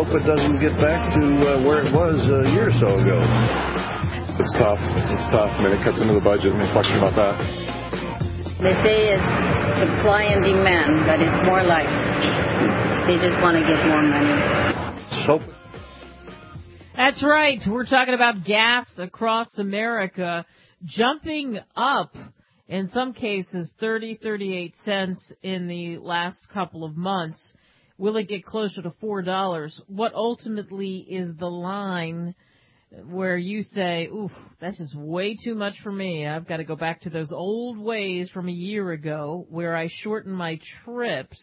hope it doesn't get back to where it was a year or so ago. It's tough. I mean, it cuts into the budget, no question about that. They say it's supply and demand, but it's more like they just want to get more money. Hope. That's right. We're talking about gas across America jumping up, in some cases 38 cents in the last couple of months. Will it get closer to $4? What ultimately is the line where you say, oof, that's just way too much for me. I've got to go back to those old ways from a year ago where I shortened my trips,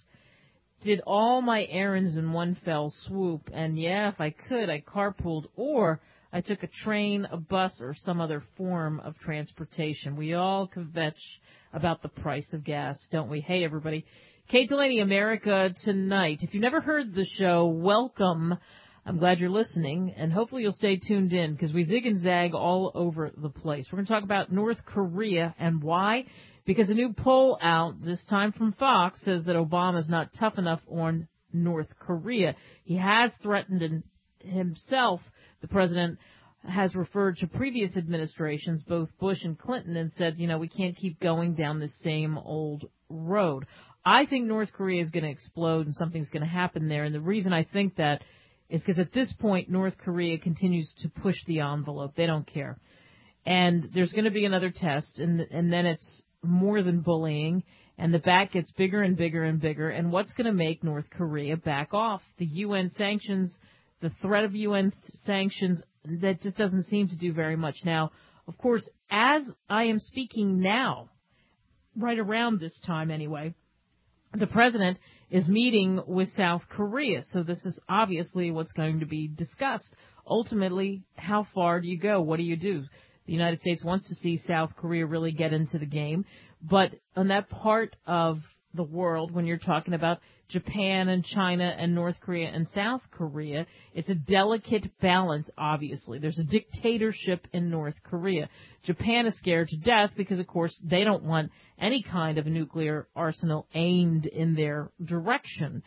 did all my errands in one fell swoop, and yeah, if I could, I carpooled, or I took a train, a bus, or some other form of transportation. We all kvetch about the price of gas, don't we? Hey, everybody. Kate Delaney, America Tonight. If you've never heard the show, welcome. I'm glad you're listening, and hopefully you'll stay tuned in because we zig and zag all over the place. We're going to talk about North Korea and why. Because a new poll out, this time from Fox, says that Obama's not tough enough on North Korea. He has threatened himself. The president has referred to previous administrations, both Bush and Clinton, and said, we can't keep going down the same old road. I think North Korea is going to explode and something's going to happen there. And the reason I think that is because at this point, North Korea continues to push the envelope. They don't care. And there's going to be another test, and then it's more than bullying, and the bat gets bigger and bigger and bigger. And what's going to make North Korea back off? The UN sanctions, the threat of UN sanctions, that just doesn't seem to do very much. Now, of course, as I am speaking now, right around this time anyway, the president is meeting with South Korea. So this is obviously what's going to be discussed. Ultimately, how far do you go? What do you do? The United States wants to see South Korea really get into the game. But on that part of the world, when you're talking about Japan and China and North Korea and South Korea, it's a delicate balance, obviously. There's a dictatorship in North Korea. Japan is scared to death because, of course, they don't want any kind of a nuclear arsenal aimed in their direction.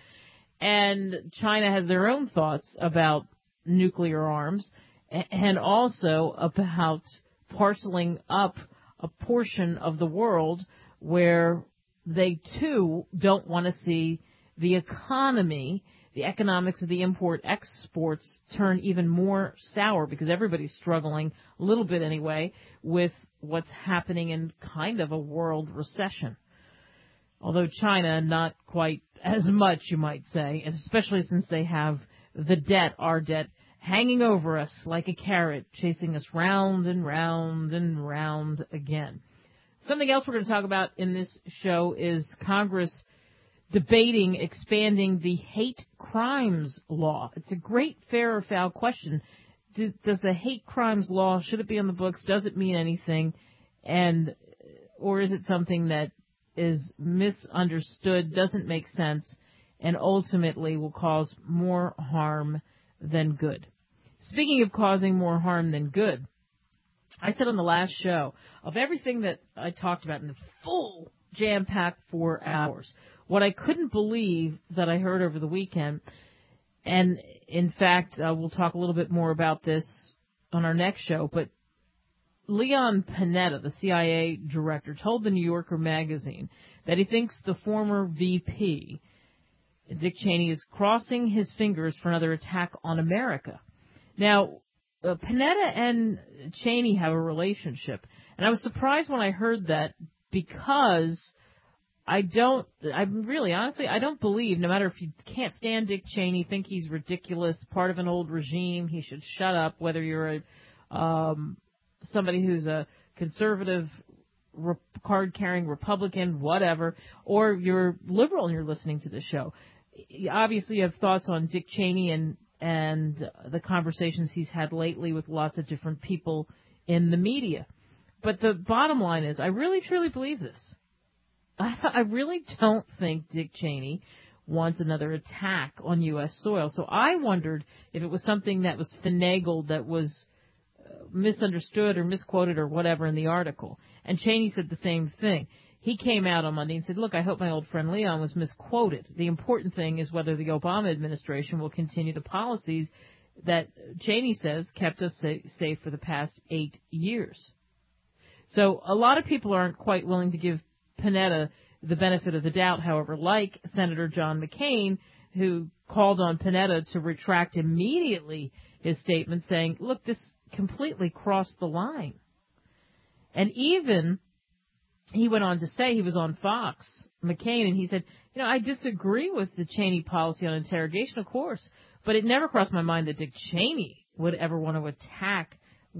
And China has their own thoughts about nuclear arms and also about parceling up a portion of the world where they, too, don't want to see the economy, the economics of the import-exports turn even more sour because everybody's struggling, a little bit anyway, with what's happening in kind of a world recession. Although China, not quite as much, you might say, and especially since they have the debt, our debt, hanging over us like a carrot, chasing us round and round and round again. Something else we're going to talk about in this show is Congress debating expanding the hate crimes law. It's a great fair or foul question. Does the hate crimes law, should it be on the books? Does it mean anything? Or is it something that is misunderstood, doesn't make sense, and ultimately will cause more harm than good? Speaking of causing more harm than good, I said on the last show, of everything that I talked about in the full jam-packed 4 hours, what I couldn't believe that I heard over the weekend, and in fact, we'll talk a little bit more about this on our next show, but Leon Panetta, the CIA director, told the New Yorker magazine that he thinks the former VP, Dick Cheney, is crossing his fingers for another attack on America. Now, Panetta and Cheney have a relationship, and I was surprised when I heard that because I don't believe, no matter if you can't stand Dick Cheney, think he's ridiculous, part of an old regime, he should shut up, whether you're somebody who's a conservative, card-carrying Republican, whatever, or you're liberal and you're listening to the show. Obviously, you have thoughts on Dick Cheney and the conversations he's had lately with lots of different people in the media. But the bottom line is, I really, truly believe this. I really don't think Dick Cheney wants another attack on U.S. soil. So I wondered if it was something that was finagled, that was misunderstood or misquoted or whatever in the article. And Cheney said the same thing. he came out on Monday and said, look, I hope my old friend Leon was misquoted. The important thing is whether the Obama administration will continue the policies that Cheney says kept us safe for the past 8 years. So a lot of people aren't quite willing to give Panetta the benefit of the doubt, however, like Senator John McCain, who called on Panetta to retract immediately his statement saying, look, this completely crossed the line. And even he went on to say, he was on Fox, McCain, and he said, I disagree with the Cheney policy on interrogation, of course, but it never crossed my mind that Dick Cheney would ever want an attack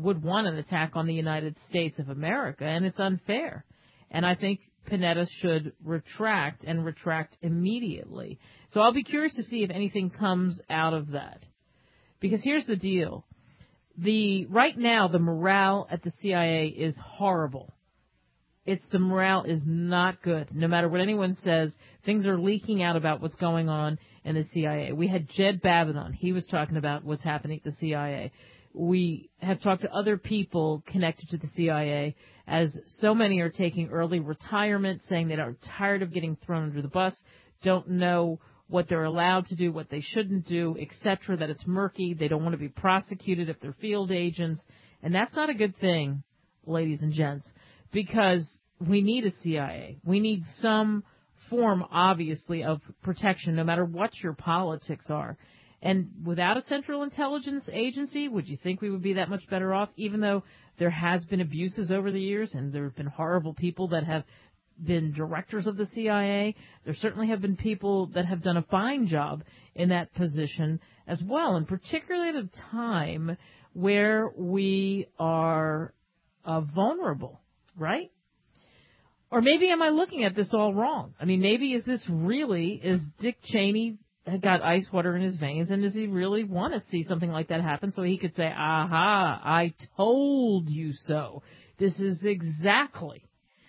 on the United States of America, and it's unfair. And I think Panetta should retract immediately. So I'll be curious to see if anything comes out of that. Because here's the deal. Right now, the morale at the CIA is horrible. The morale is not good. No matter what anyone says, things are leaking out about what's going on in the CIA. We had Jed Babbitt on. He was talking about what's happening at the CIA. We have talked to other people connected to the CIA, as so many are taking early retirement, saying they are tired of getting thrown under the bus, don't know what they're allowed to do, what they shouldn't do, etc., that it's murky. They don't want to be prosecuted if they're field agents. And that's not a good thing, ladies and gents, because we need a CIA. We need some form, obviously, of protection, no matter what your politics are. And without a Central Intelligence Agency, would you think we would be that much better off, even though there has been abuses over the years and there have been horrible people that have been directors of the CIA? There certainly have been people that have done a fine job in that position as well, and particularly at a time where we are vulnerable, right? Or maybe am I looking at this all wrong? I mean, maybe is Dick Cheney got ice water in his veins, and does he really want to see something like that happen so he could say, aha, I told you so. This is exactly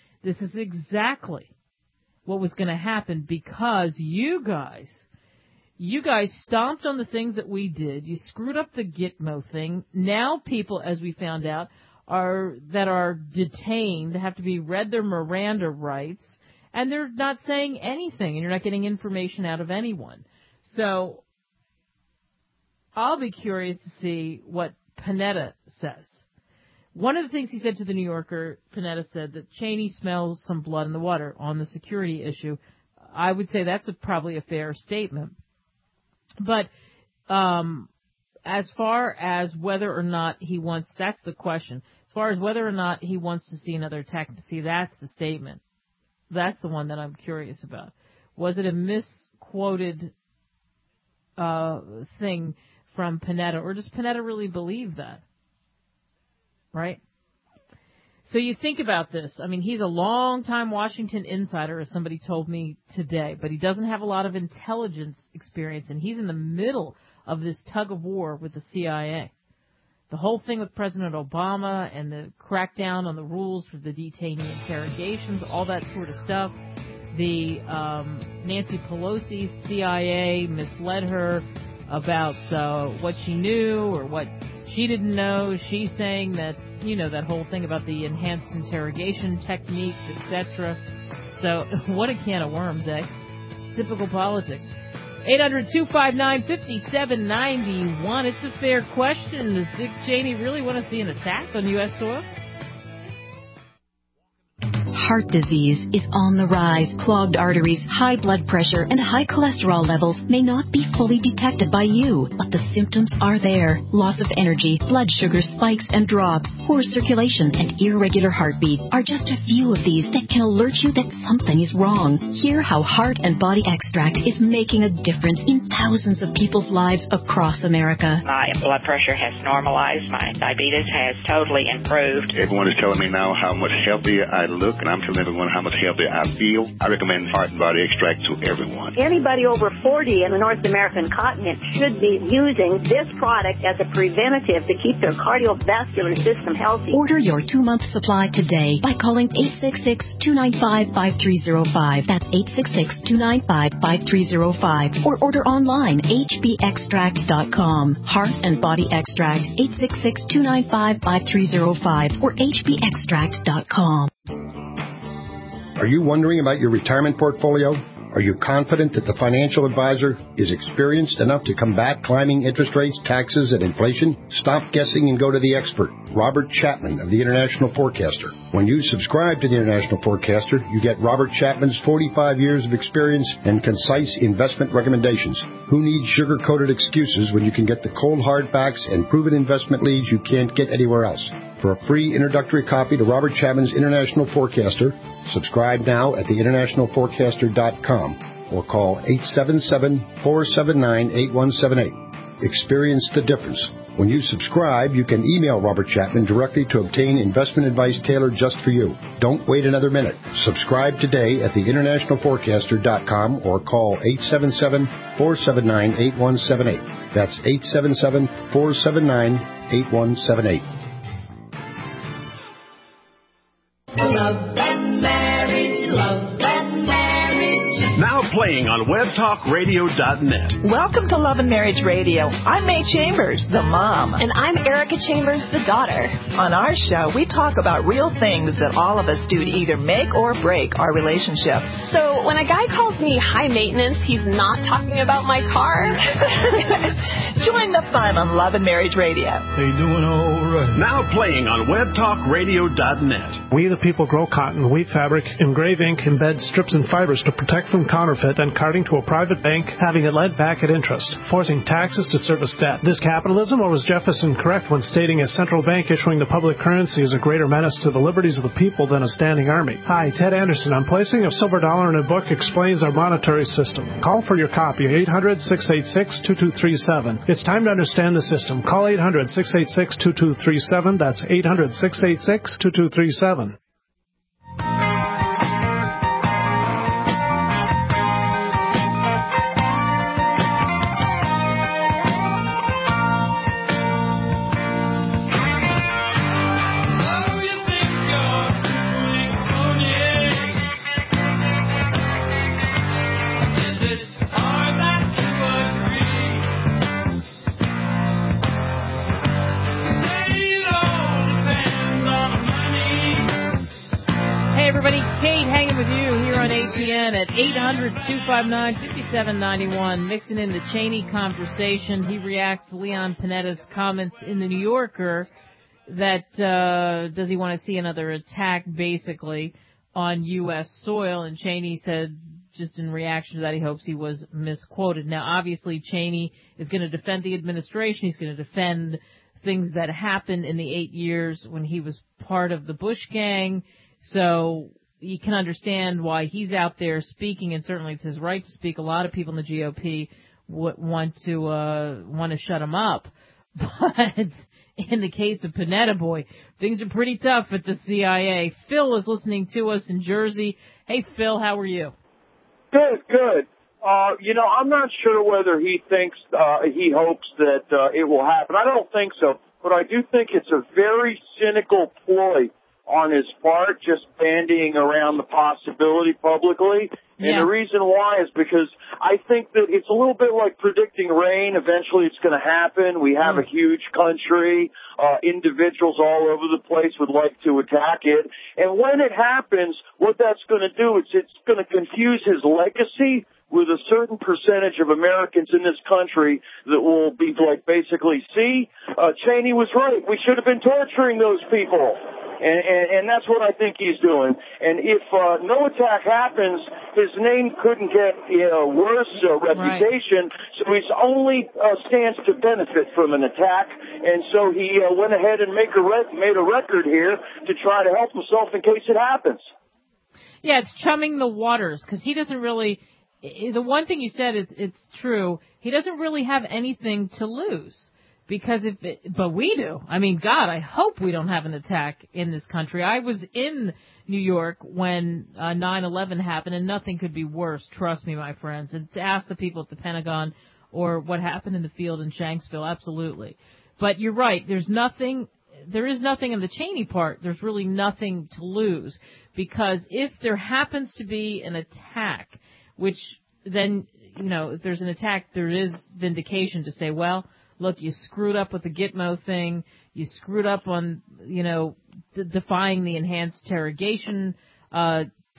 what was going to happen because you guys stomped on the things that we did. You screwed up the Gitmo thing. Now people, as we found out, that are detained have to be read their Miranda rights, and they're not saying anything, and you're not getting information out of anyone. So I'll be curious to see what Panetta says. One of the things he said to the New Yorker, Panetta said that Cheney smells some blood in the water on the security issue. I would say that's probably a fair statement. But as far as whether or not he wants, that's the question. As far as whether or not he wants to see another attack, see, that's the statement. That's the one that I'm curious about. Was it a misquoted thing from Panetta, or does Panetta really believe that? Right? So you think about this. I mean, he's a long-time Washington insider, as somebody told me today, but he doesn't have a lot of intelligence experience, and he's in the middle of this tug-of-war with the CIA. The whole thing with President Obama and the crackdown on the rules for the detainee interrogations, all that sort of stuff. The Nancy Pelosi CIA misled her about what she knew or what she didn't know. She's saying that, that whole thing about the enhanced interrogation techniques, etc. So what a can of worms, eh? Typical politics. 800-259-5791. It's a fair question. Does Dick Cheney really want to see an attack on U.S. soil? Heart disease is on the rise. Clogged arteries, high blood pressure, and high cholesterol levels may not be fully detected by you, but the symptoms are there. Loss of energy, blood sugar spikes and drops, poor circulation, and irregular heartbeat are just a few of these that can alert you that something is wrong. Hear how Heart and Body Extract is making a difference in thousands of people's lives across America. My blood pressure has normalized. My diabetes has totally improved. Everyone is telling me now how much healthier I look, and I'm telling everyone how much healthier I feel. I recommend Heart and Body Extract to everyone. Anybody over 40 in the North American continent should be using this product as a preventative to keep their cardiovascular system healthy. Order your 2-month supply today by calling 866-295-5305. That's 866-295-5305. Or order online, hbextract.com. Heart and Body Extract, 866-295-5305 or hbextract.com. Are you wondering about your retirement portfolio? Are you confident that the financial advisor is experienced enough to combat climbing interest rates, taxes, and inflation? Stop guessing and go to the expert, Robert Chapman of the International Forecaster. When you subscribe to the International Forecaster, you get Robert Chapman's 45 years of experience and concise investment recommendations. Who needs sugar-coated excuses when you can get the cold hard facts and proven investment leads you can't get anywhere else? For a free introductory copy to Robert Chapman's International Forecaster, subscribe now at theInternationalForecaster.com or call 877-479-8178. Experience the difference. When you subscribe, you can email Robert Chapman directly to obtain investment advice tailored just for you. Don't wait another minute. Subscribe today at theInternationalForecaster.com or call 877-479-8178. That's 877-479-8178. Love and marriage, love and marriage. Now playing on WebTalkRadio.net. Welcome to Love and Marriage Radio. I'm May Chambers, the mom. And I'm Erica Chambers, the daughter. On our show, we talk about real things that all of us do to either make or break our relationship. So when a guy calls me high maintenance, he's not talking about my car. Join the fun on Love and Marriage Radio. They doing all right. Now playing on WebTalkRadio.net. We the people grow cotton, weave fabric, engrave ink, embed strips and fibers to protect from counterfeit and carting to a private bank, having it lent back at interest, forcing taxes to service debt. This capitalism, or was Jefferson correct when stating a central bank issuing the public currency is a greater menace to the liberties of the people than a standing army? Hi, Ted Anderson. I'm placing a silver dollar in a book explains our monetary system. Call for your copy, 800-686-2237. It's time to understand the system. Call 800-686-2237. That's 800-686-2237. Kate hanging with you here on ATN at 800-259-5791, mixing in the Cheney conversation. He reacts to Leon Panetta's comments in the New Yorker that does he want to see another attack, basically, on U.S. soil. And Cheney said, just in reaction to that, he hopes he was misquoted. Now, obviously, Cheney is going to defend the administration. He's going to defend things that happened in the 8 years when he was part of the Bush gang. So you can understand why he's out there speaking, and certainly it's his right to speak. A lot of people in the GOP want to shut him up. But in the case of Panetta, boy, things are pretty tough at the CIA. Phil is listening to us in Jersey. Hey, Phil, how are you? Good. I'm not sure whether he thinks, he hopes that it will happen. I don't think so, but I do think it's a very cynical ploy on his part, just bandying around the possibility publicly. And the reason why is because I think that it's a little bit like predicting rain. Eventually it's going to happen. We have a huge country. Individuals all over the place would like to attack it. And when it happens, what that's going to do is it's going to confuse his legacy with a certain percentage of Americans in this country that will be like, basically, see, Cheney was right. We should have been torturing those people. And that's what I think he's doing. And if no attack happens, his name couldn't get worse reputation. Right. So he only stands to benefit from an attack. And so he went ahead and made a record here to try to help himself in case it happens. Yeah, it's chumming the waters because he doesn't really. The one thing you said is it's true. He doesn't really have anything to lose. Because but we do. I mean, God, I hope we don't have an attack in this country. I was in New York when 9/11 happened, and nothing could be worse. Trust me, my friends. And to ask the people at the Pentagon or what happened in the field in Shanksville, absolutely. But you're right. There is nothing on the Cheney part. There's really nothing to lose because if there happens to be an attack, which then if there's an attack, there is vindication to say, well, look, you screwed up with the Gitmo thing. You screwed up on, defying the enhanced interrogation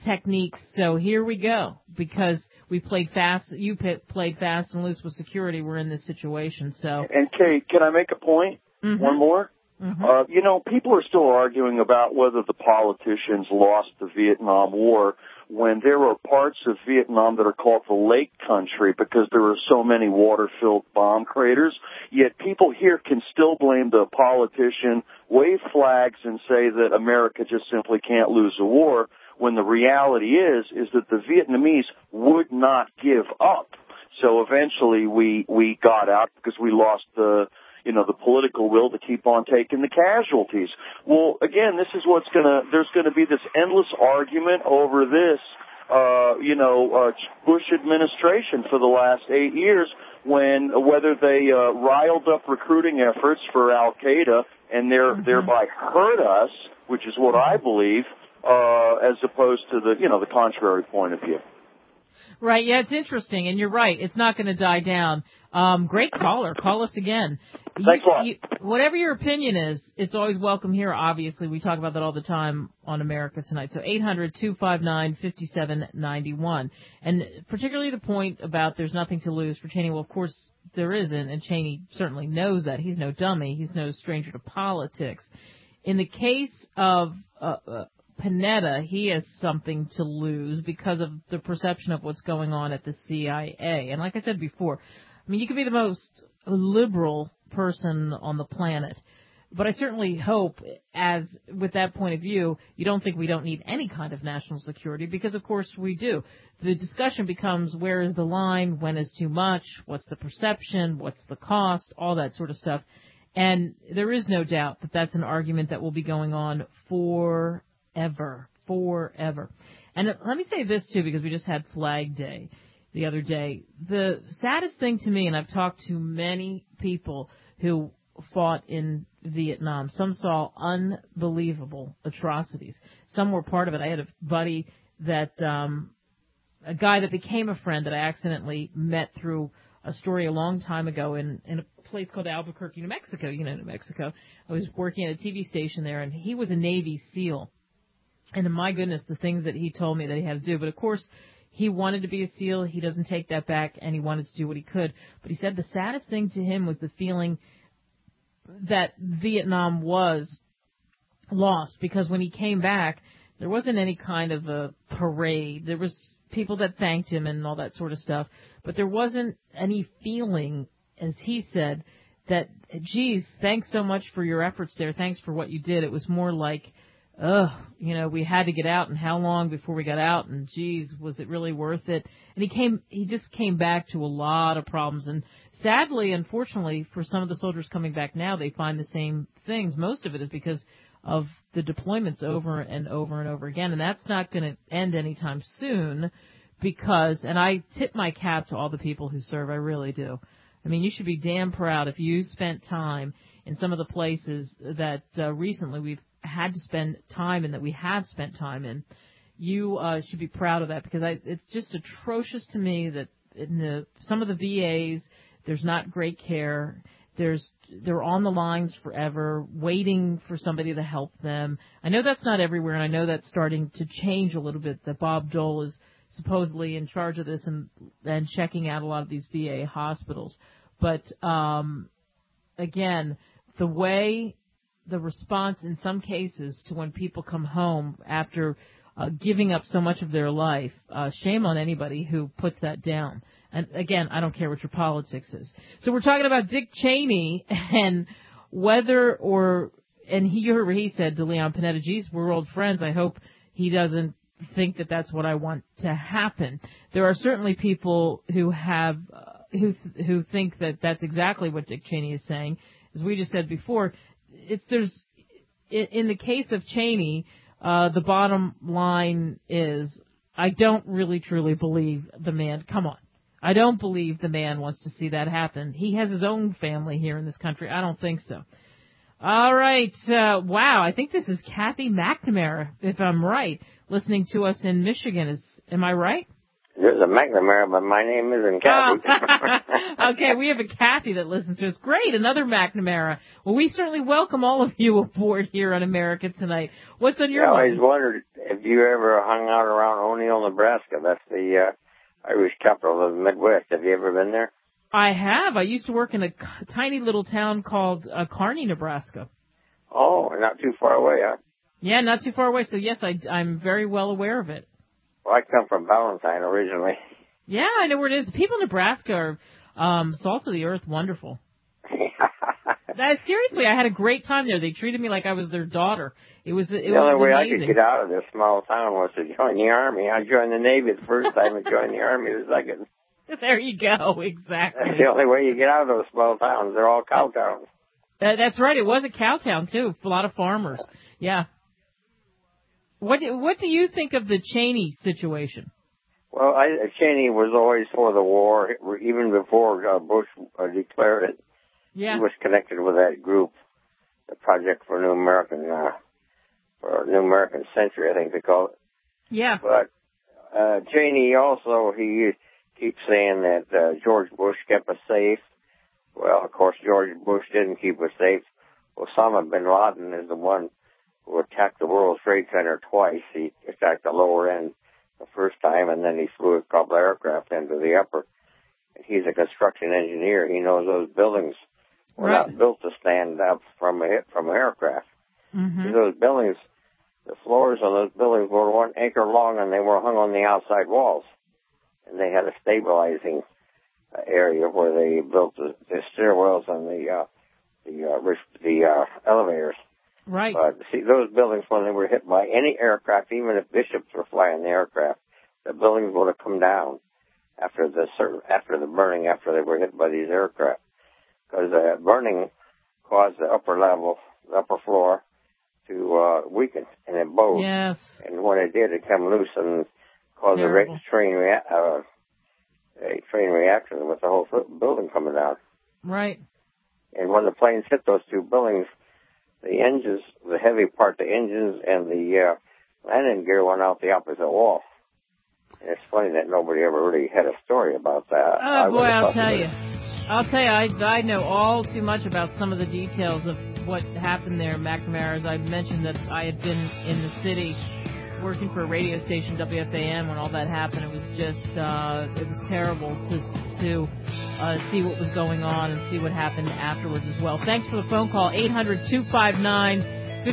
techniques. So here we go. Because we played fast, played fast and loose with security. We're in this situation. So. And Kate, can I make a point? Mm-hmm. One more. Mm-hmm. People are still arguing about whether the politicians lost the Vietnam War when there are parts of Vietnam that are called the Lake Country because there are so many water-filled bomb craters. Yet people here can still blame the politician, wave flags, and say that America just simply can't lose a war, when the reality is that the Vietnamese would not give up. So eventually we got out because we lost the political will to keep on taking the casualties. Well, again, this is there's gonna be this endless argument over this, Bush administration for the last 8 years, whether they riled up recruiting efforts for Al-Qaeda and thereby hurt us, which is what I believe, as opposed to the contrary point of view. Right, yeah, it's interesting, and you're right. It's not going to die down. Great caller. Call us again. Thanks a lot. Whatever your opinion is, it's always welcome here, obviously. We talk about that all the time on America Tonight. So 800-259-5791. And particularly the point about there's nothing to lose for Cheney. Well, of course, there isn't, and Cheney certainly knows that. He's no dummy. He's no stranger to politics. In the case of Panetta, he has something to lose because of the perception of what's going on at the CIA. And like I said before, I mean, you could be the most liberal person on the planet, but I certainly hope, as with that point of view, you don't think we don't need any kind of national security, because of course we do. The discussion becomes, where is the line, when is too much, what's the perception, what's the cost, all that sort of stuff. And there is no doubt that that's an argument that will be going on forever. And let me say this, too, because we just had Flag Day the other day. The saddest thing to me, and I've talked to many people who fought in Vietnam, some saw unbelievable atrocities. Some were part of it. I had a buddy a guy that became a friend that I accidentally met through a story a long time ago in a place called Albuquerque, New Mexico. You know, New Mexico. I was working at a TV station there, and he was a Navy SEAL. And my goodness, the things that he told me that he had to do. But, of course, he wanted to be a SEAL. He doesn't take that back, and he wanted to do what he could. But he said the saddest thing to him was the feeling that Vietnam was lost, because when he came back, there wasn't any kind of a parade. There was people that thanked him and all that sort of stuff. But there wasn't any feeling, as he said, that, geez, thanks so much for your efforts there. Thanks for what you did. It was more like, we had to get out, and how long before we got out, and geez, was it really worth it? And he just came back to a lot of problems. And sadly, unfortunately, for some of the soldiers coming back now, they find the same things. Most of it is because of the deployments over and over and over again. And that's not going to end anytime soon, because, and I tip my cap to all the people who serve, I really do. I mean, you should be damn proud if you spent time in some of the places that recently we've had to spend time in, that we have spent time in. You should be proud of that, because it's just atrocious to me that in some of the VAs, there's not great care. They're on the lines forever, waiting for somebody to help them. I know that's not everywhere, and I know that's starting to change a little bit, that Bob Dole is supposedly in charge of this and checking out a lot of these VA hospitals. But, again, the response in some cases to when people come home after giving up so much of their life, shame on anybody who puts that down. And again, I don't care what your politics is. So we're talking about Dick Cheney and whether and he said to Leon Panetta, geez, we're old friends. I hope he doesn't think that that's what I want to happen. There are certainly people who think that that's exactly what Dick Cheney is saying. As we just said before, in the case of Cheney, the bottom line is, I don't really truly believe the man. Come on. I don't believe the man wants to see that happen. He has his own family here in this country. I don't think so. All right. Wow. I think this is Kathy McNamara, if I'm right, listening to us in Michigan. Am I right? There's a McNamara, but my name isn't Kathy. Okay, we have a Kathy that listens to us. Great, another McNamara. Well, we certainly welcome all of you aboard here on America Tonight. What's on your mind? I always wondered if you ever hung out around O'Neill, Nebraska. That's the Irish capital of the Midwest. Have you ever been there? I have. I used to work in a tiny little town called Kearney, Nebraska. Oh, not too far away, huh? Yeah, not too far away. So, yes, I'm very well aware of it. Well, I come from Valentine originally. Yeah, I know where it is. The people in Nebraska are salt of the earth, wonderful. Seriously, I had a great time there. They treated me like I was their daughter. It was amazing. The only way I could get out of this small town was to join the Army. I joined the Navy the first time and joined the Army the second. There you go, exactly. That's the only way you get out of those small towns. They're all cow towns. That's right. It was a cow town, too. A lot of farmers. Yeah. What do you think of the Cheney situation? Well, Cheney was always for the war, even before Bush declared it. Yeah. He was connected with that group, the Project for New American Century, I think they call it. Yeah. But Cheney also, he keeps saying that George Bush kept us safe. Well, of course, George Bush didn't keep us safe. Osama bin Laden is the one who attacked the World Trade Center twice. He attacked the lower end the first time, and then he flew a couple of aircraft into the upper. And he's a construction engineer. He knows those buildings were not built to stand up from an aircraft. Mm-hmm. Those buildings, the floors on those buildings were 1 acre long, and they were hung on the outside walls. And they had a stabilizing area where they built the stairwells and the elevators. Right. But see, those buildings, when they were hit by any aircraft, even if bishops were flying the aircraft, the buildings would have come down after the burning, after they were hit by these aircraft. Because the burning caused the upper floor to weaken, and it bowed. Yes. And when it did, it came loose and caused a train reaction with the whole building coming down. Right. And when the planes hit those two buildings, the engines, the heavy part, the engines and the landing gear went out the opposite wall. And it's funny that nobody ever really had a story about that. Oh, boy, I'll tell you. I know all too much about some of the details of what happened there in McNamara. As I mentioned that I had been in the city working for a radio station, WFAN, when all that happened. It was just, it was terrible to see what was going on and see what happened afterwards as well. Thanks for the phone call, 800-259-5791,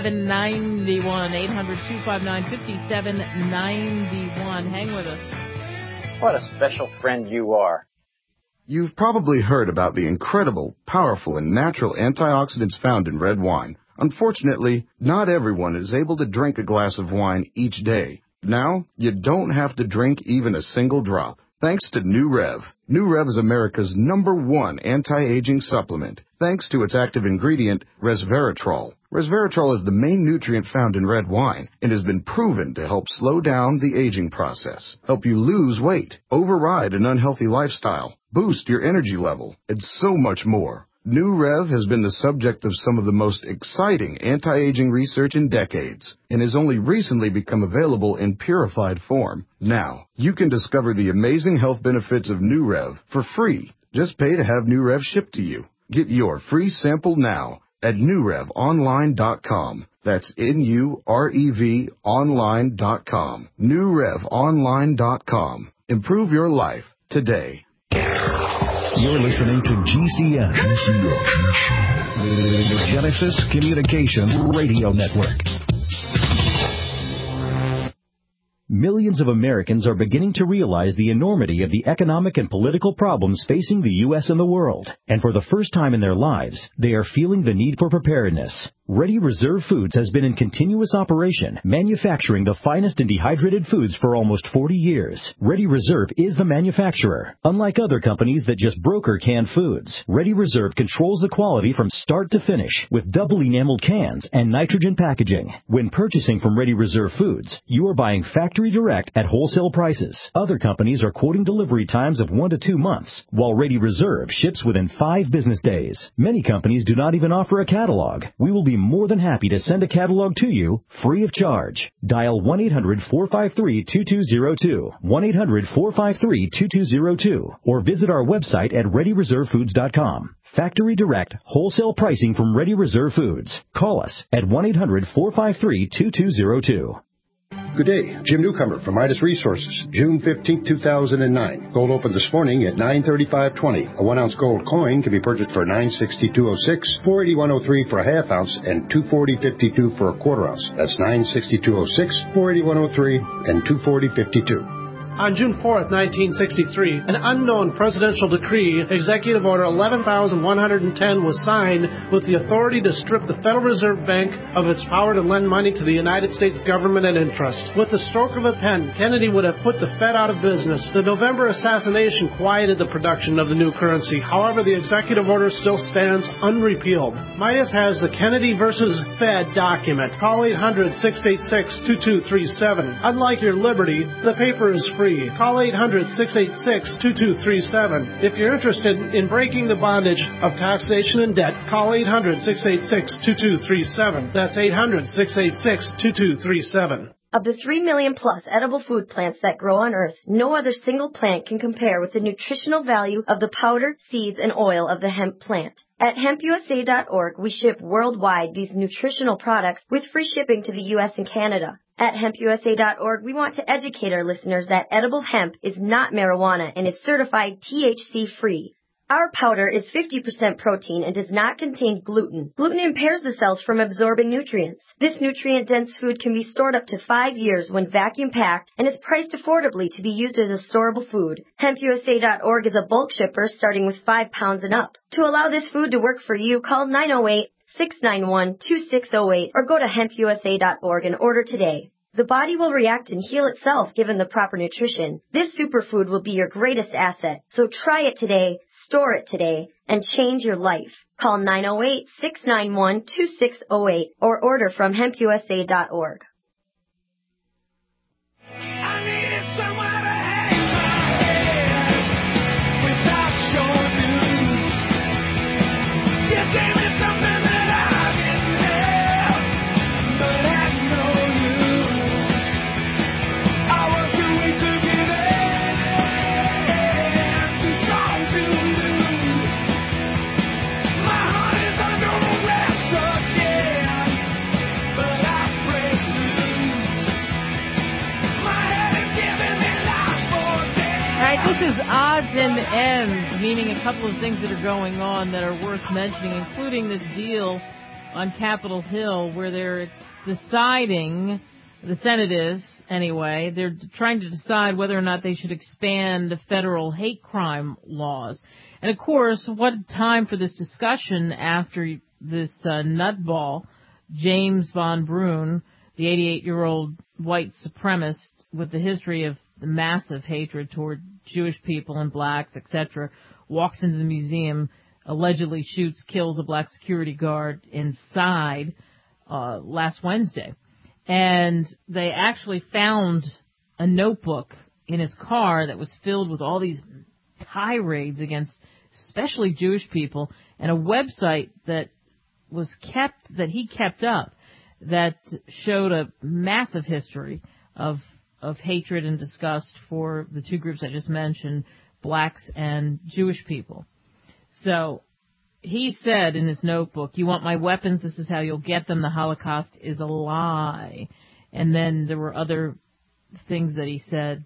800-259-5791. Hang with us. What a special friend you are. You've probably heard about the incredible, powerful, and natural antioxidants found in red wine. Unfortunately, not everyone is able to drink a glass of wine each day. Now, you don't have to drink even a single drop. Thanks to New Rev. New Rev is America's #1 anti-aging supplement, thanks to its active ingredient, resveratrol. Resveratrol is the main nutrient found in red wine and has been proven to help slow down the aging process, help you lose weight, override an unhealthy lifestyle, boost your energy level, and so much more. New Rev has been the subject of some of the most exciting anti-aging research in decades and has only recently become available in purified form. Now, you can discover the amazing health benefits of New Rev for free. Just pay to have New Rev shipped to you. Get your free sample now at NewRevOnline.com. That's NUREV online.com. NewRevOnline.com. Improve your life today. You're listening to GCN, the Genesis Communications Radio Network. Millions of Americans are beginning to realize the enormity of the economic and political problems facing the U.S. and the world. And for the first time in their lives, they are feeling the need for preparedness. Ready Reserve Foods has been in continuous operation, manufacturing the finest and dehydrated foods for almost 40 years. Ready Reserve is the manufacturer. Unlike other companies that just broker canned foods, Ready Reserve controls the quality from start to finish with double enameled cans and nitrogen packaging. When purchasing from Ready Reserve Foods, you are buying factory direct at wholesale prices. Other companies are quoting delivery times of 1 to 2 months, while Ready Reserve ships within 5 business days. Many companies do not even offer a catalog. We will be more than happy to send a catalog to you free of charge. Dial 1-800-453-2202, 1-800-453-2202, or visit our website at ReadyReserveFoods.com. Factory direct, wholesale pricing from Ready Reserve Foods. Call us at 1-800-453-2202. Good day. Jim Newcomer from Midas Resources. June 15, 2009. Gold opened this morning at $935.20. A 1-ounce gold coin can be purchased for $962.06, $481.03 for a half ounce, and $240.52 for a quarter ounce. That's $962.06, $481.03, and $240.52. On June 4th, 1963, an unknown presidential decree, Executive Order 11,110, was signed with the authority to strip the Federal Reserve Bank of its power to lend money to the United States government at interest. With the stroke of a pen, Kennedy would have put the Fed out of business. The November assassination quieted the production of the new currency. However, the executive order still stands unrepealed. Midas has the Kennedy versus Fed document. Call 800-686-2237. Unlike your Liberty, the paper is free. Call 800-686-2237. If you're interested in breaking the bondage of taxation and debt, call 800-686-2237. That's 800-686-2237. Of the 3 million plus edible food plants that grow on Earth, no other single plant can compare with the nutritional value of the powder, seeds, and oil of the hemp plant. At hempusa.org, we ship worldwide these nutritional products with free shipping to the U.S. and Canada. At hempusa.org, we want to educate our listeners that edible hemp is not marijuana and is certified THC-free. Our powder is 50% protein and does not contain gluten. Gluten impairs the cells from absorbing nutrients. This nutrient-dense food can be stored up to 5 years when vacuum-packed and is priced affordably to be used as a storable food. HempUSA.org is a bulk shipper starting with 5 pounds and up. To allow this food to work for you, call 908-691-2608 or go to hempusa.org and order today. The body will react and heal itself given the proper nutrition. This superfood will be your greatest asset. So try it today, store it today, and change your life. Call 908-691-2608 or order from hempusa.org. This is odds and ends, meaning a couple of things that are going on that are worth mentioning, including this deal on Capitol Hill where they're deciding, the Senate is anyway, they're trying to decide whether or not they should expand the federal hate crime laws. And of course, what time for this discussion after this nutball, James Von Brunn, the 88-year-old white supremacist with the history of the massive hatred toward Jewish people and blacks, etc., walks into the museum, allegedly shoots, kills a black security guard inside last Wednesday. And they actually found a notebook in his car that was filled with all these tirades against especially Jewish people, and a website that he kept up that showed a massive history of hatred and disgust for the two groups I just mentioned, blacks and Jewish people. So he said in his notebook, "You want my weapons? This is how you'll get them. The Holocaust is a lie." And then there were other things that he said,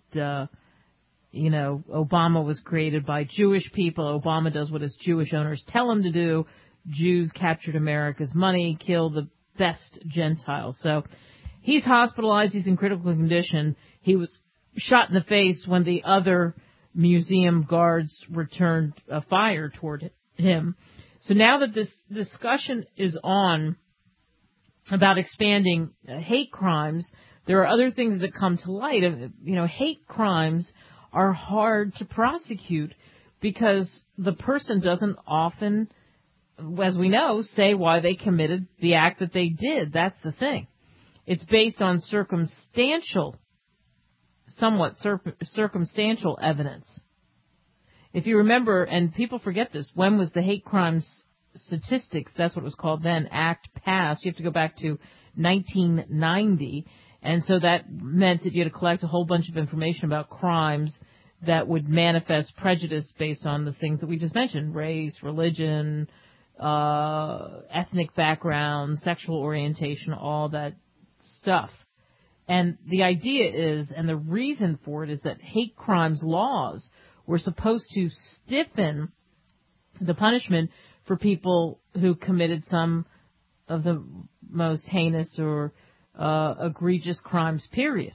Obama was created by Jewish people. Obama does what his Jewish owners tell him to do. Jews captured America's money, killed the best Gentiles. So he's hospitalized. He's in critical condition. He was shot in the face when the other museum guards returned fire toward him. So now that this discussion is on about expanding hate crimes, there are other things that come to light. Hate crimes are hard to prosecute because the person doesn't often, as we know, say why they committed the act that they did. That's the thing. It's based on somewhat circumstantial evidence. If you remember, and people forget this, when was the hate crimes Statistics, that's what it was called then, Act passed. You have to go back to 1990. And so that meant that you had to collect a whole bunch of information about crimes that would manifest prejudice based on the things that we just mentioned, race, religion, ethnic background, sexual orientation, all that stuff. And the idea is, and the reason for it is that hate crimes laws were supposed to stiffen the punishment for people who committed some of the most heinous or egregious crimes, period.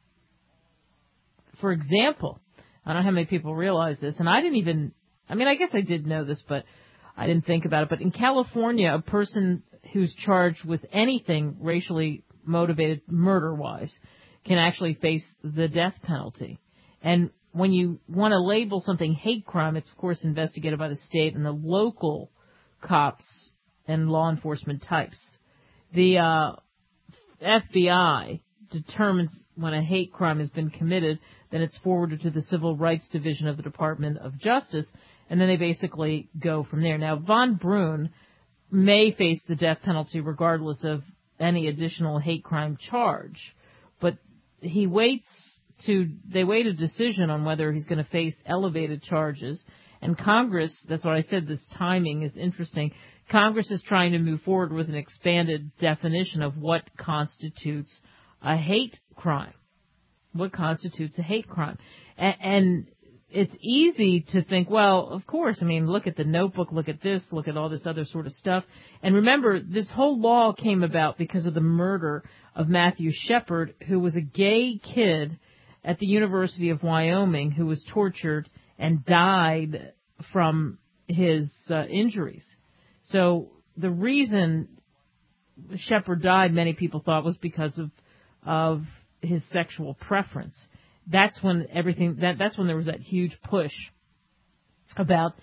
For example, I don't know how many people realize this, and I guess I did know this, but I didn't think about it. But in California, a person who's charged with anything racially motivated murder-wise can actually face the death penalty. And when you want to label something hate crime, it's, of course, investigated by the state and the local cops and law enforcement types. The FBI determines when a hate crime has been committed, then it's forwarded to the Civil Rights Division of the Department of Justice, and then they basically go from there. Now, Von Brunn may face the death penalty regardless of any additional hate crime charge, but they wait a decision on whether he's going to face elevated charges. And Congress, that's what I said, this timing is interesting. Congress is trying to move forward with an expanded definition of what constitutes a hate crime. What constitutes a hate crime? And it's easy to think, well, of course, look at the Notebook, look at this, look at all this other sort of stuff. And remember, this whole law came about because of the murder of Matthew Shepard, who was a gay kid at the University of Wyoming who was tortured and died from his injuries. So the reason Shepard died, many people thought, was because of his sexual preference. That's when that's when there was that huge push about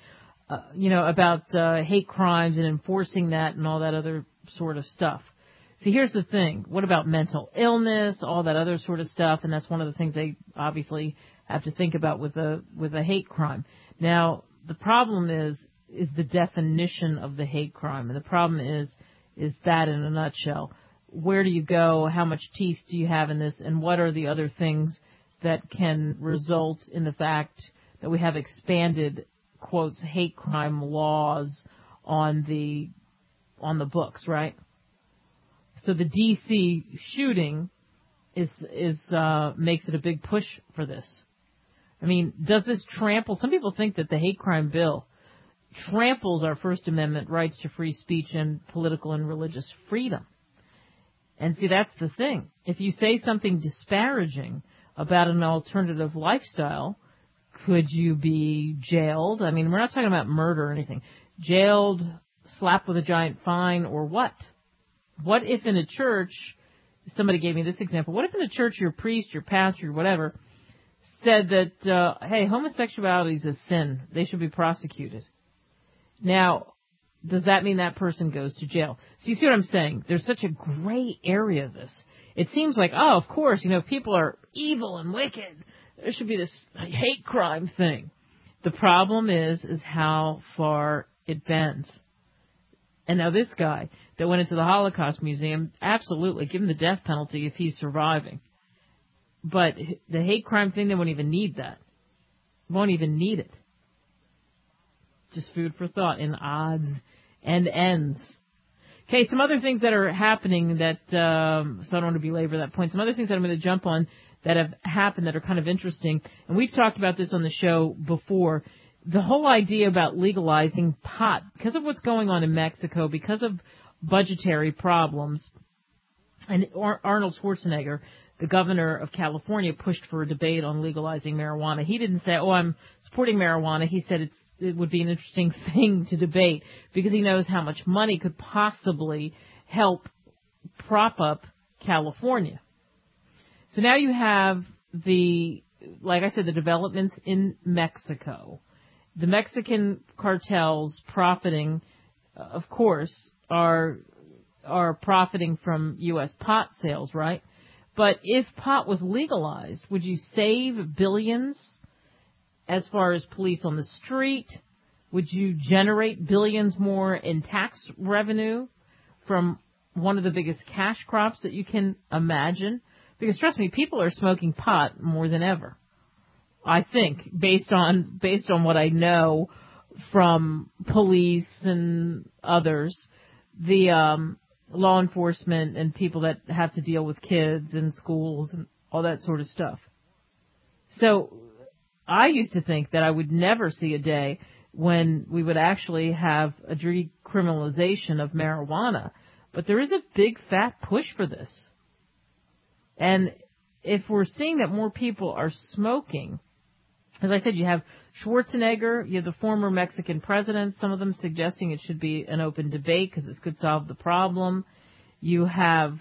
hate crimes and enforcing that and all that other sort of stuff. See, here's the thing. What about mental illness, all that other sort of stuff? And that's one of the things they obviously have to think about with a hate crime. Now, the problem is the definition of the hate crime. And the problem is that in a nutshell. Where do you go? How much teeth do you have in this? And what are the other things that can result in the fact that we have expanded, quotes, hate crime laws on the books, right? So the D.C. shooting is makes it a big push for this. Does this trample? Some people think that the hate crime bill tramples our First Amendment rights to free speech and political and religious freedom. And see, that's the thing. If you say something disparaging about an alternative lifestyle, could you be jailed? We're not talking about murder or anything. Jailed, slapped with a giant fine, or what? What if in a church, somebody gave me this example, what if in a church your priest, your pastor, your whatever, said that, hey, homosexuality is a sin. They should be prosecuted. Now, does that mean that person goes to jail? So you see what I'm saying? There's such a gray area of this. It seems like, oh, of course, if people are evil and wicked, there should be this hate crime thing. The problem is how far it bends. And now this guy that went into the Holocaust Museum, absolutely, give him the death penalty if he's surviving. But the hate crime thing, they won't even need that. Won't even need it. Just food for thought in odds and ends. Okay, some other things that are happening that, so I don't want to belabor that point. Some other things that I'm going to jump on that have happened that are kind of interesting. And we've talked about this on the show before. The whole idea about legalizing pot, because of what's going on in Mexico, because of budgetary problems, and Arnold Schwarzenegger, the governor of California, pushed for a debate on legalizing marijuana. He didn't say, oh, I'm supporting marijuana. He said it would be an interesting thing to debate because he knows how much money could possibly help prop up California. So now you have like I said, the developments in Mexico. The Mexican cartels profiting, of course, are profiting from U.S. pot sales, right? But if pot was legalized, would you save billions as far as police on the street, Would you generate billions more in tax revenue from one of the biggest cash crops that you can imagine? Because trust me, people are smoking pot more than ever. I think, based on what I know from police and others, the law enforcement and people that have to deal with kids in schools and all that sort of stuff. So I used to think that I would never see a day when we would actually have a decriminalization of marijuana. But there is a big fat push for this. And if we're seeing that more people are smoking, as I said, you have Schwarzenegger, you have the former Mexican president, some of them suggesting it should be an open debate because this could solve the problem. You have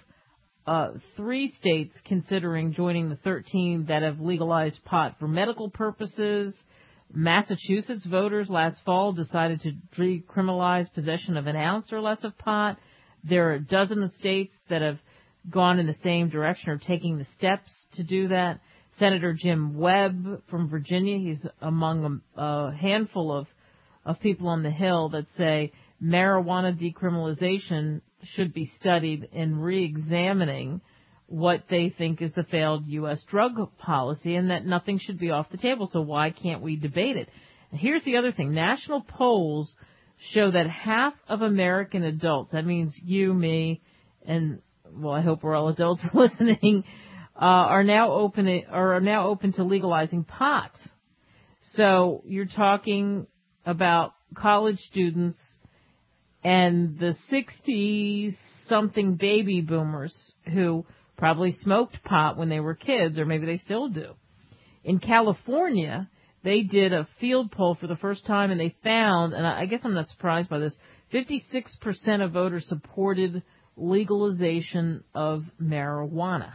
3 states considering joining the 13 that have legalized pot for medical purposes. Massachusetts voters last fall decided to decriminalize possession of an ounce or less of pot. There are a dozen of states that have gone in the same direction or taking the steps to do that. Senator Jim Webb from Virginia, he's among a handful of people on the Hill that say marijuana decriminalization should be studied in re-examining what they think is the failed U.S. drug policy and that nothing should be off the table. So why can't we debate it? And here's the other thing. National polls show that half of American adults, that means you, me, and, well, I hope we're all adults listening, are now open to legalizing pot. So you're talking about college students and the 60-something baby boomers who probably smoked pot when they were kids, or maybe they still do. In California, they did a field poll for the first time, and they found, and I guess I'm not surprised by this, 56% of voters supported legalization of marijuana.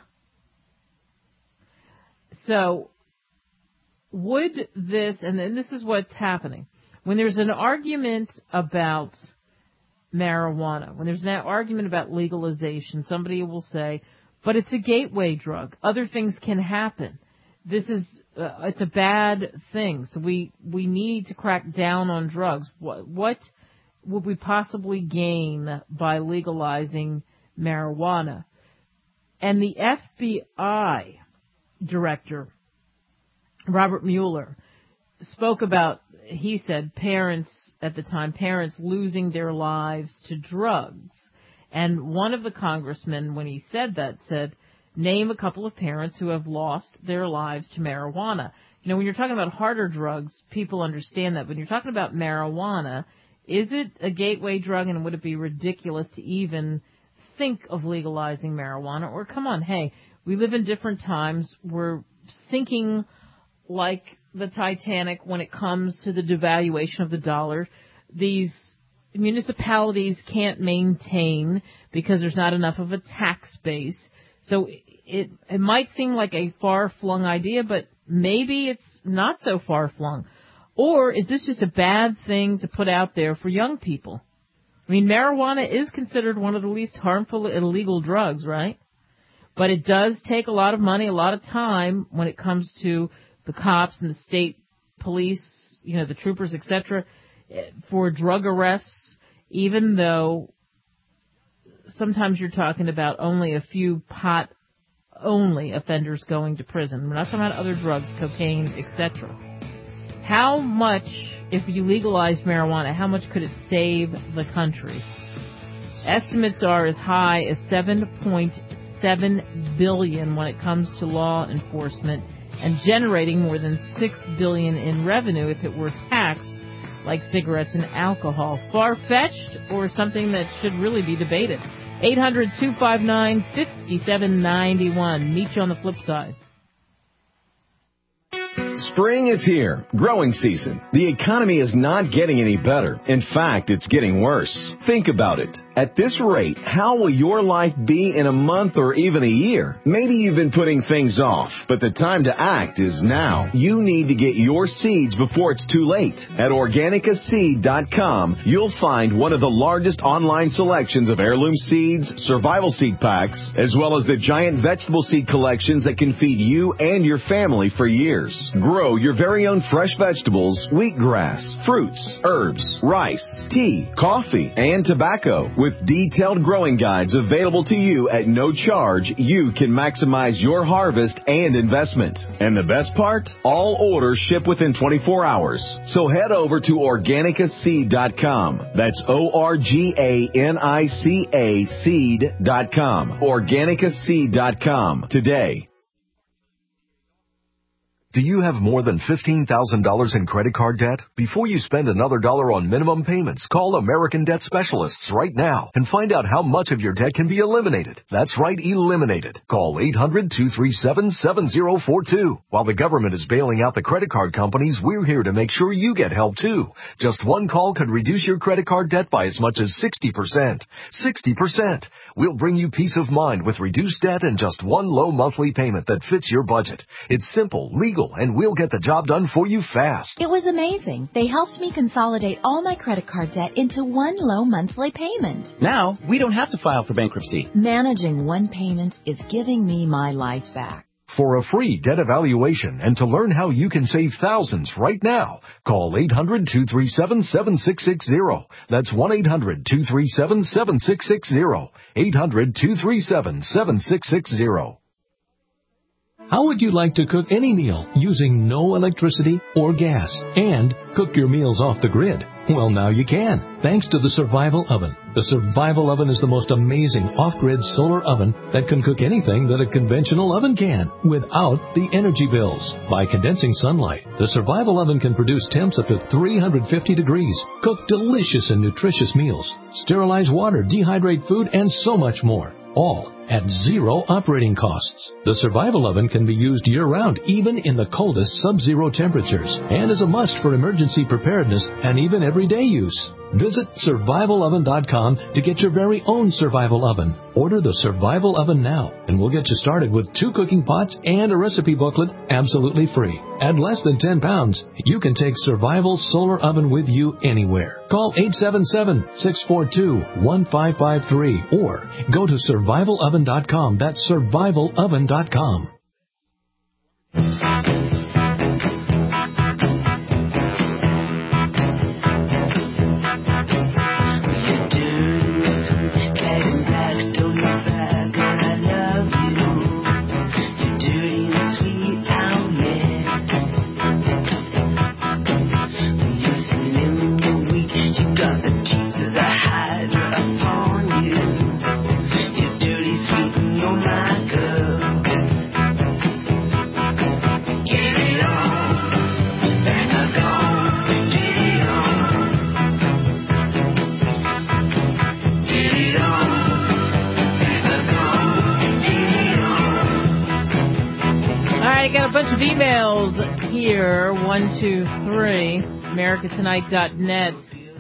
So would this, and this is what's happening, when there's an argument about marijuana, when there's an argument about legalization, somebody will say, but it's a gateway drug. Other things can happen. This is, it's a bad thing. So we need to crack down on drugs. What would we possibly gain by legalizing marijuana? And the FBI director, Robert Mueller, spoke about, he said, parents losing their lives to drugs. And one of the congressmen, when he said that, said, name a couple of parents who have lost their lives to marijuana. You know, when you're talking about harder drugs, people understand that. But when you're talking about marijuana, is it a gateway drug, and would it be ridiculous to even think of legalizing marijuana? Or come on, hey, we live in different times. We're sinking like the Titanic when it comes to the devaluation of the dollar. These municipalities can't maintain because there's not enough of a tax base. So it might seem like a far-flung idea, but maybe it's not so far-flung. Or is this just a bad thing to put out there for young people? I mean, marijuana is considered one of the least harmful illegal drugs, right? But it does take a lot of money, a lot of time when it comes to the cops and the state police, you know, the troopers, etc., for drug arrests, even though sometimes you're talking about only a few pot-only offenders going to prison. We're not talking about other drugs, cocaine, etc. How much, if you legalize marijuana, how much could it save the country? Estimates are as high as $7.7 billion when it comes to law enforcement, and generating more than $6 billion in revenue if it were taxed like cigarettes and alcohol. Far-fetched, or something that should really be debated? 800-259-5791. Meet you on the flip side. Spring is here. Growing season. The economy is not getting any better. In fact, it's getting worse. Think about it. At this rate, how will your life be in a month or even a year? Maybe you've been putting things off, but the time to act is now. You need to get your seeds before it's too late. At organicaseed.com, you'll find one of the largest online selections of heirloom seeds, survival seed packs, as well as the giant vegetable seed collections that can feed you and your family for years. Grow your very own fresh vegetables, wheatgrass, fruits, herbs, rice, tea, coffee, and tobacco. With detailed growing guides available to you at no charge, you can maximize your harvest and investment. And the best part? All orders ship within 24 hours. So head over to organicaseed.com. That's ORGANICA seed.com. Organicaseed.com today. Do you have more than $15,000 in credit card debt? Before you spend another dollar on minimum payments, call American Debt Specialists right now and find out how much of your debt can be eliminated. That's right, eliminated. Call 800-237-7042. While the government is bailing out the credit card companies, we're here to make sure you get help too. Just one call could reduce your credit card debt by as much as 60%. 60%. We'll bring you peace of mind with reduced debt and just one low monthly payment that fits your budget. It's simple, legal, and we'll get the job done for you fast. It was amazing. They helped me consolidate all my credit card debt into one low monthly payment. Now, we don't have to file for bankruptcy. Managing one payment is giving me my life back. For a free debt evaluation and to learn how you can save thousands right now, call 800-237-7660. That's 1-800-237-7660. 800-237-7660. How would you like to cook any meal using no electricity or gas and cook your meals off the grid? Well, now you can, thanks to the Survival Oven. The Survival Oven is the most amazing off-grid solar oven that can cook anything that a conventional oven can without the energy bills. By condensing sunlight, the Survival Oven can produce temps up to 350 degrees, cook delicious and nutritious meals, sterilize water, dehydrate food, and so much more. All at zero operating costs. The Survival Oven can be used year-round, even in the coldest sub-zero temperatures, and is a must for emergency preparedness and even everyday use. Visit survivaloven.com to get your very own Survival Oven. Order the Survival Oven now, and we'll get you started with 2 cooking pots and a recipe booklet absolutely free. At less than 10 pounds, you can take Survival Solar Oven with you anywhere. Call 877-642-1553 or go to survivaloven.com. That's survivaloven.com. Bunch of emails here, 123, americatonight.net,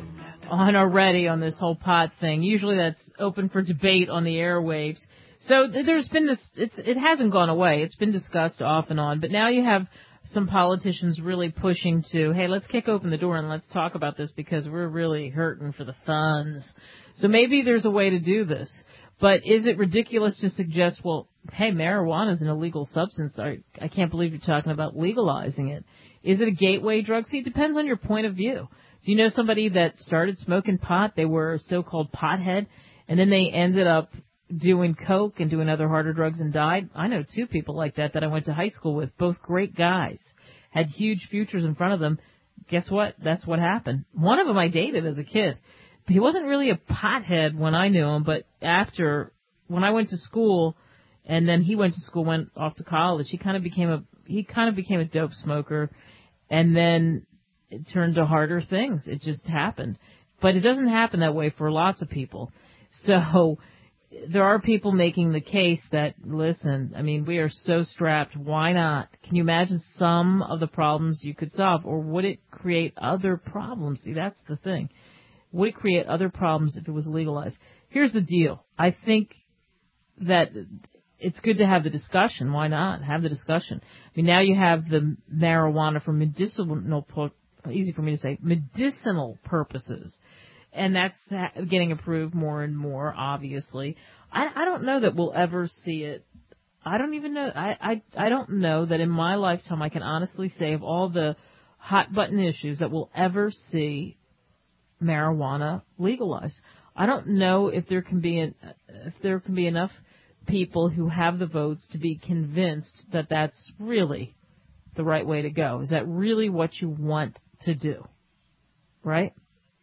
on already on this whole pot thing. Usually that's open for debate on the airwaves. So there's been this, it hasn't gone away. It's been discussed off and on, but now you have some politicians really pushing to, hey, let's kick open the door and let's talk about this because we're really hurting for the funds. So maybe there's a way to do this. But is it ridiculous to suggest, well, hey, marijuana is an illegal substance. I can't believe you're talking about legalizing it. Is it a gateway drug? See, it depends on your point of view. Do you know somebody that started smoking pot? They were a so-called pothead, and then they ended up doing coke and doing other harder drugs and died. I know 2 people like that I went to high school with, both great guys, had huge futures in front of them. Guess what? That's what happened. One of them I dated as a kid. He wasn't really a pothead when I knew him, but after, when I went to school, and then he went to school, went off to college, he kind of became a dope smoker, and then it turned to harder things. It just happened. But it doesn't happen that way for lots of people. So there are people making the case that, listen, I mean, we are so strapped, why not? Can you imagine some of the problems you could solve, or would it create other problems? See, that's the thing. Would it create other problems if it was legalized? Here's the deal. I think that it's good to have the discussion. Why not? Have the discussion. I mean, now you have the marijuana for medicinal, easy for me to say, medicinal purposes. And that's getting approved more and more, obviously. I don't know that we'll ever see it I don't even know. I don't know that in my lifetime I can honestly say of all the hot button issues that we'll ever see marijuana legalized. I don't know if there can be enough people who have the votes to be convinced that that's really the right way to go. Is that really what you want to do? Right?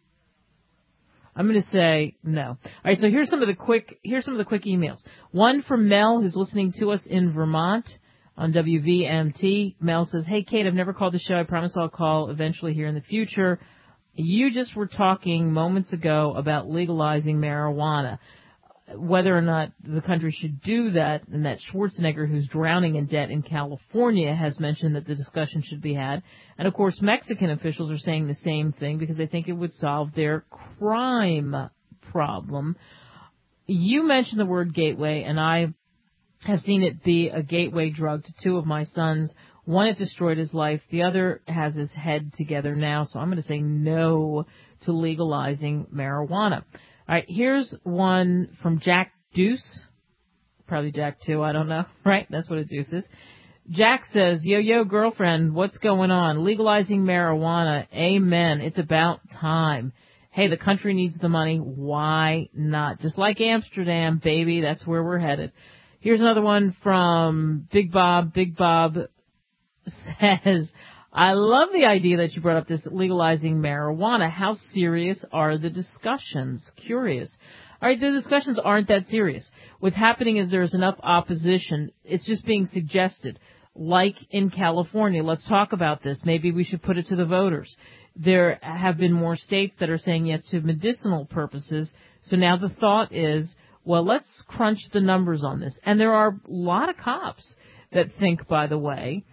I'm going to say no. All right, so here's some of the quick emails. One from Mel, who's listening to us in Vermont on WVMT. Mel says, "Hey Kate, I've never called the show. I promise I'll call eventually here in the future. You just were talking moments ago about legalizing marijuana, whether or not the country should do that, and that Schwarzenegger, who's drowning in debt in California, has mentioned that the discussion should be had. And, of course, Mexican officials are saying the same thing because they think it would solve their crime problem. You mentioned the word gateway, and I have seen it be a gateway drug to two of my sons. One, it destroyed his life. The other has his head together now. So I'm going to say no to legalizing marijuana." All right, here's one from Jack Deuce. Probably Jack 2, I don't know. Right? That's what a deuce is. Jack says, yo, girlfriend, what's going on? Legalizing marijuana. Amen. It's about time. Hey, the country needs the money. Why not? Just like Amsterdam, baby. That's where we're headed. Here's another one from Big Bob. Big Bob says, "I love the idea that you brought up this legalizing marijuana. How serious are the discussions?" Curious. All right, the discussions aren't that serious. What's happening is there's enough opposition. It's just being suggested. Like in California, let's talk about this. Maybe we should put it to the voters. There have been more states that are saying yes to medicinal purposes. So now the thought is, well, let's crunch the numbers on this. And there are a lot of cops that think, by the way,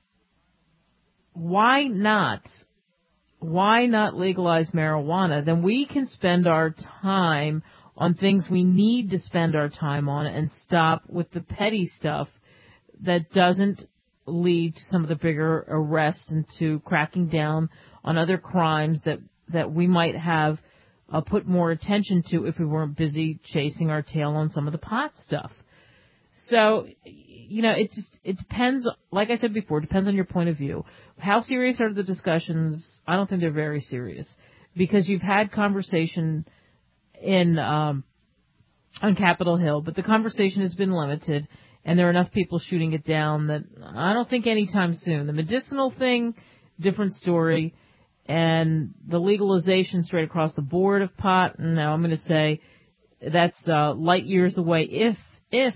why not legalize marijuana? Then we can spend our time on things we need to spend our time on and stop with the petty stuff that doesn't lead to some of the bigger arrests and to cracking down on other crimes that we might have put more attention to if we weren't busy chasing our tail on some of the pot stuff. So, it depends, like I said before, it depends on your point of view. How serious are the discussions? I don't think they're very serious, because you've had conversation on Capitol Hill, but the conversation has been limited, and there are enough people shooting it down that I don't think anytime soon. The medicinal thing, different story, and the legalization straight across the board of pot, no, I'm going to say that's light years away if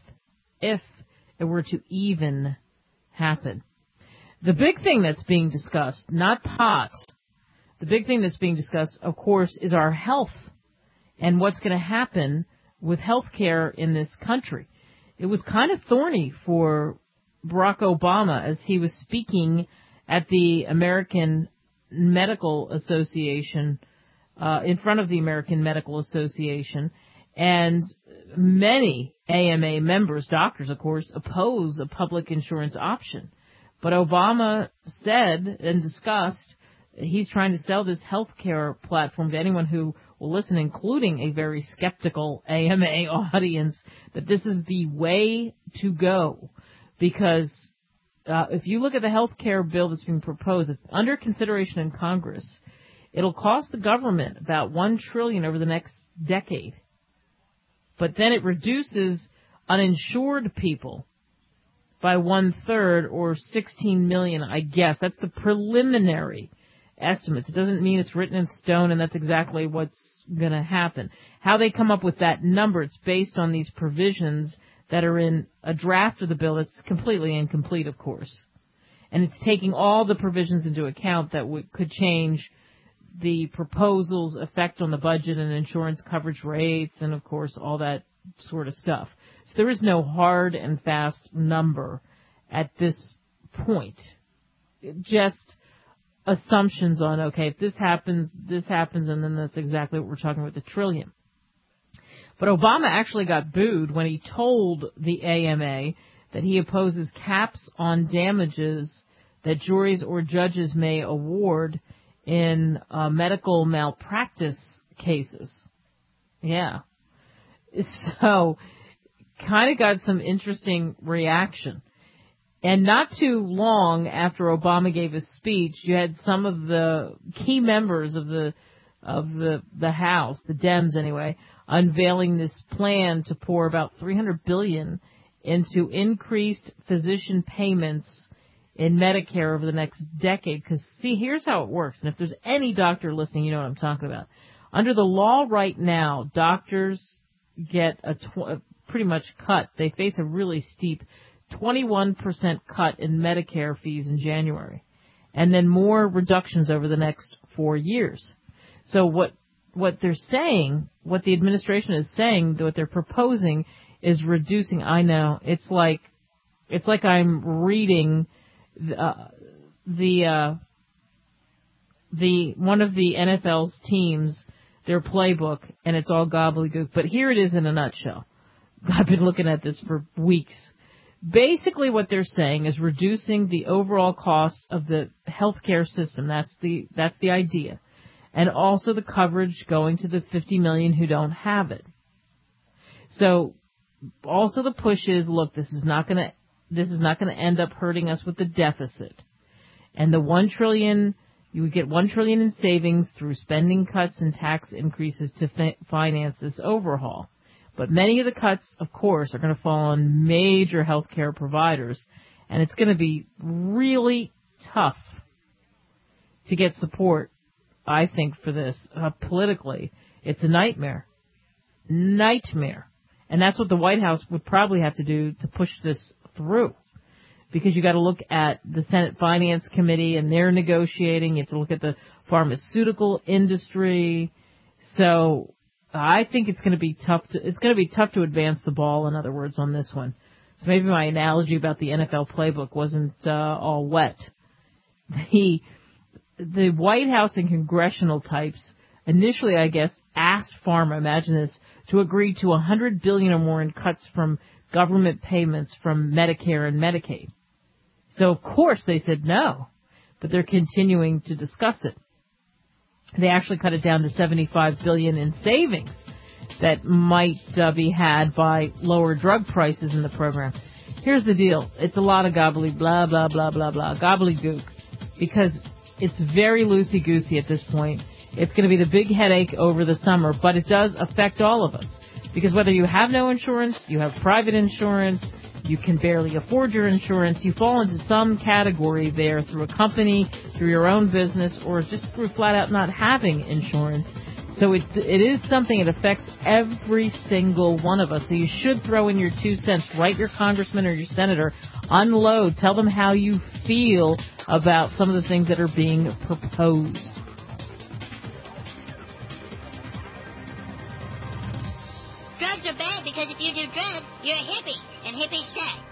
it were to even happen. The big thing that's being discussed, not pot, the big thing that's being discussed, of course, is our health and what's going to happen with health care in this country. It was kind of thorny for Barack Obama as he was speaking at the American Medical Association, in front of the American Medical Association, and many AMA members, doctors, of course, oppose a public insurance option. But Obama said and discussed he's trying to sell this health care platform to anyone who will listen, including a very skeptical AMA audience, that this is the way to go. Because if you look at the health care bill that's being proposed, it's under consideration in Congress. It'll cost the government about $1 trillion over the next decade. But then it reduces uninsured people by 1/3 or 16 million, I guess. That's the preliminary estimates. It doesn't mean it's written in stone and that's exactly what's going to happen. How they come up with that number, it's based on these provisions that are in a draft of the bill that's completely incomplete, of course. And it's taking all the provisions into account that could change the proposal's effect on the budget and insurance coverage rates and, of course, all that sort of stuff. So there is no hard and fast number at this point. Just assumptions on, okay, if this happens, and then that's exactly what we're talking about, the trillion. But Obama actually got booed when he told the AMA that he opposes caps on damages that juries or judges may award in medical malpractice cases. Yeah. So kind of got some interesting reaction. And not too long after Obama gave his speech, you had some of the key members of the House, the Dems anyway, unveiling this plan to pour about $300 billion into increased physician payments in Medicare over the next decade. Because, see, here's how it works. And if there's any doctor listening, you know what I'm talking about. Under the law right now, doctors get a pretty much cut. They face a really steep 21% cut in Medicare fees in January, and then more reductions over the next 4 years. So what they're saying, what the administration is saying, what they're proposing is reducing. I know it's like I'm reading the one of the NFL's teams, their playbook, and it's all gobbledygook. But here it is in a nutshell. I've been looking at this for weeks. Basically what they're saying is reducing the overall cost of the healthcare system. That's the idea. And also the coverage going to the 50 million who don't have it. So also the push is, look, this is not going to end up hurting us with the deficit. And the $1 trillion, you would get $1 trillion in savings through spending cuts and tax increases to finance this overhaul. But many of the cuts, of course, are going to fall on major healthcare providers, and it's going to be really tough to get support, I think, for this politically. It's a nightmare. And that's what the White House would probably have to do to push this through, because you got to look at the Senate Finance Committee, and they're negotiating. You have to look at the pharmaceutical industry. So I think it's going to be tough to advance the ball, in other words, on this one. So maybe my analogy about the NFL playbook wasn't all wet. The White House and congressional types initially, I guess, asked pharma, imagine this, to agree to $100 billion or more in cuts from government payments from Medicare and Medicaid. So of course they said no, but they're continuing to discuss it. They actually cut it down to $75 billion in savings that might be had by lower drug prices in the program. Here's the deal. It's a lot of gobbledygook, blah, blah, blah, blah, blah, gobbledygook, because it's very loosey-goosey at this point. It's going to be the big headache over the summer, but it does affect all of us. Because whether you have no insurance, you have private insurance, you can barely afford your insurance, you fall into some category there through a company, through your own business, or just through flat out not having insurance. So it is something that affects every single one of us. So you should throw in your 2 cents. Write your congressman or your senator. Unload. Tell them how you feel about some of the things that are being proposed. Drugs are bad because if you do drugs, you're a hippie, and hippies suck.